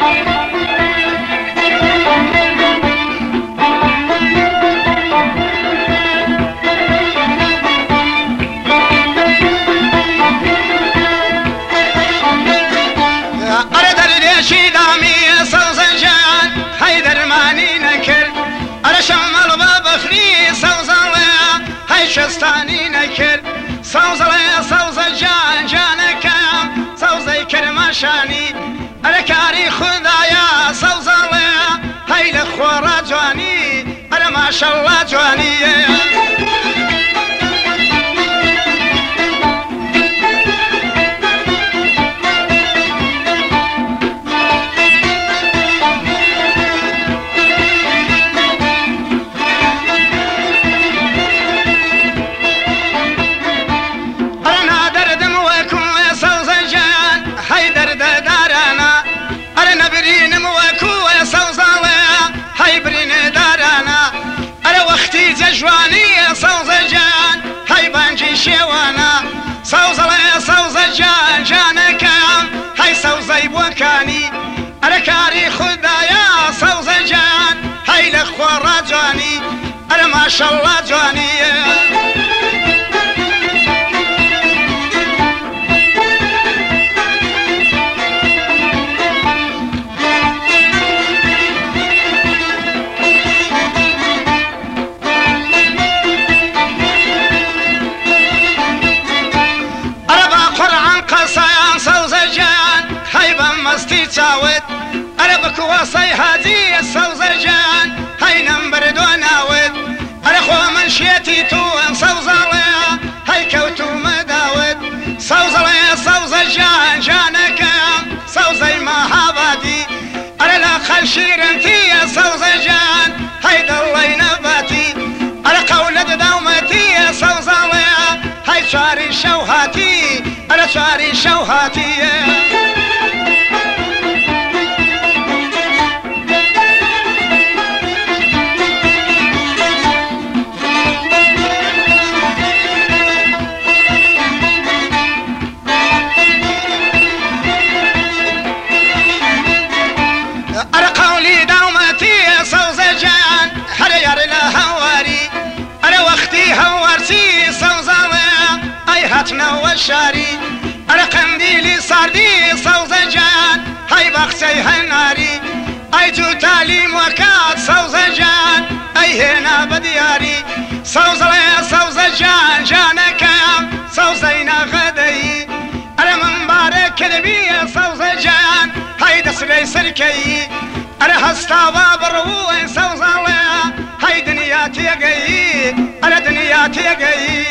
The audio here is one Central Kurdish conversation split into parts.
شستانی نکرد سوزه جان جانکم سوزه کرماشانی اره کاری خدایا سوزه هیل خورا جوانی اره ماشالله جوانیه جوانی سوزه جان هی بانجی شوانا سوزه جان جانکم هی سوزه بوکانی اره کاری خدایا سوزه جان هی لخورا جوانی اره ماشالله جوانیه تاوت أنا بكواسي هذه السوزة جان هاي نمبر دوناوت أنا خو من شيتي تو سوزة ليا هاي كوتو مداوت سوزة جان جانك سوزة ما هاباتي أنا لا خلشير انتي سوزة جان هاي دلي نباتي أنا قولة دومتي سوزة ليا هاي شاري شوهاتي أنا شاري شوهاتي والشاري أنا قنديلي صاردي صوزة جان هاي بختي هناري أي جوتالي موكات صوزة جان أي هنا بدياري صوزة جان جانك صوزينا غدي أنا من بارك كذبي صوزة جان هاي دسلي سركي أنا هستاوا بروين صوزة هاي دنياتي قي أنا دنياتي قي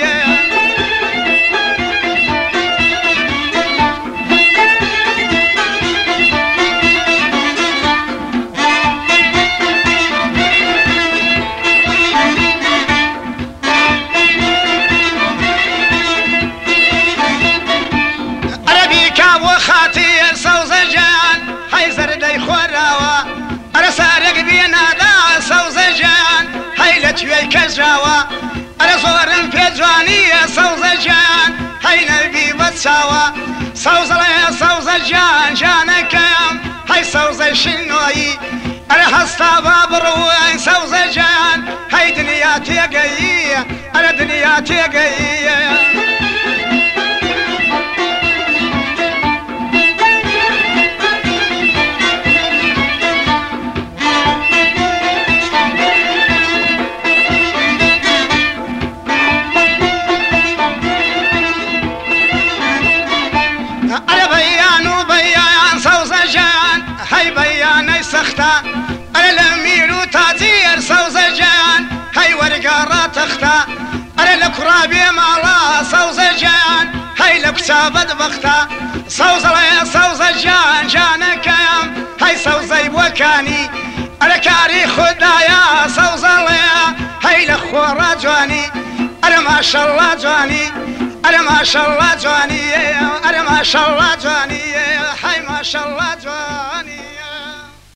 كجاوا أنا صورن في جوانية سوزة جان هاي نبي بتساوا سوزة جان جانك هاي سوزة شنوي أنا هستابا بروين سوزة جان هاي دنياتي قي أنا دنياتي قي أنا الأمير وتاجير سوزة جان هاي ورقارة تختا أنا الكرابي مالا سوزة جان هاي لكتابة بختا سوزة جان جانك هاي سوزة بوكاني أنا كاري خدايا سوزة هاي لخورة جواني أنا ما شاء الله جواني أنا ما شاء الله جواني أنا ما شاء الله جواني هاي ما شاء الله جواني